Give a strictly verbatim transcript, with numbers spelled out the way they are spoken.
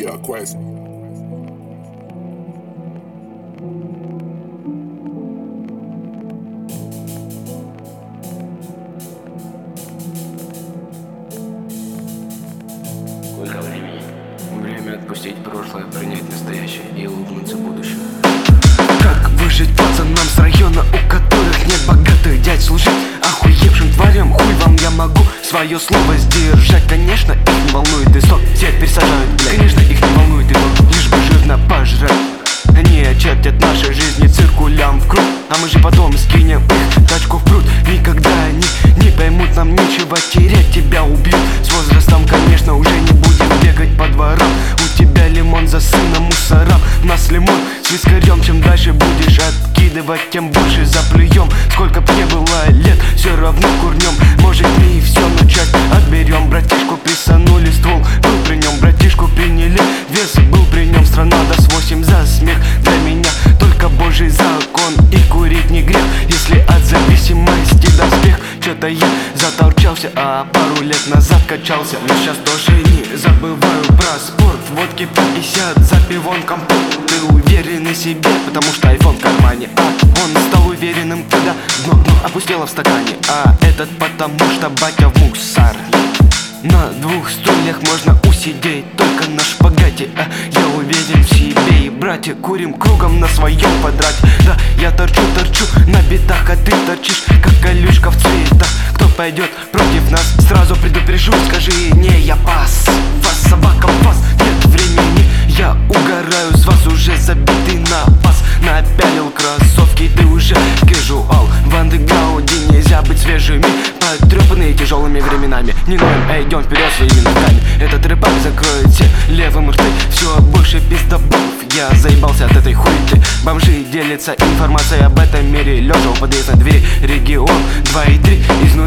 Yeah, crazy. Сколько времени? Время отпустить прошлое, принять настоящее и улыбнуться будущему. Как выжить пацанам с района, у которых нет богатых дядь? Служить охуевшим тварям, хуй вам, я могу свое слово сдержать. Конечно, их не волнует исход, всех пересажают, блядь. Конечно, их не волнует итог, лишь бы жирно пожрать. Они очертят нашей жизни циркулям в круг, а мы же потом скинем их тачку в пруд. Никогда они не поймут, нам нечего терять, тебя убьют. С возрастом, конечно, уже не будем бегать по дворам. У тебя лимон за сыном мусорам, у нас лимон с вискарем. Чем дальше будешь откидывать, тем больше заплюем. Сколько б не было лет, все равно курнем. Может, мы и все, но часть отберем. Братишку присанули, ствол был при нем, братишку приняли, вес был при нем. Страна даст восемь за смех. Для меня только Божий закон, и курить не грех, если от зависимости доспех. Че-то я заторчался, а пару лет назад качался. Но сейчас тоже не забываю про спорт. Водки пятьдесят за пивон компот. Ты уверен в себе, потому что айфон в кармане. А он стал уверенным, когда дно, дно опустело в стакане. А этот потому что батя в мусор. На двух стульях можно усидеть, только на шпагате. А я уверен в себе и братья, курим кругом на своем квадрате. Да, я торчу, торчу на битах, а ты торчишь, как колючка в цветах. Кто пойдет против нас, сразу предупрежу, скажи не, я пас. Вас, собака, пас, нет времени. Я угораю с вас, уже забитый на пас. Напялил кроссовки, ты уже кэжуал. В андеграунде нельзя быть свежими, потрепанные тяжелыми временами. Не ноем, а идем вперед своими ногами. Этот рэпак закроет все левым рты, все больше пиздоболов. Я заебался от этой хуйты. Бомжи делятся информацией об этом мире, лежа у подъездной двери. Регион два и три из нуля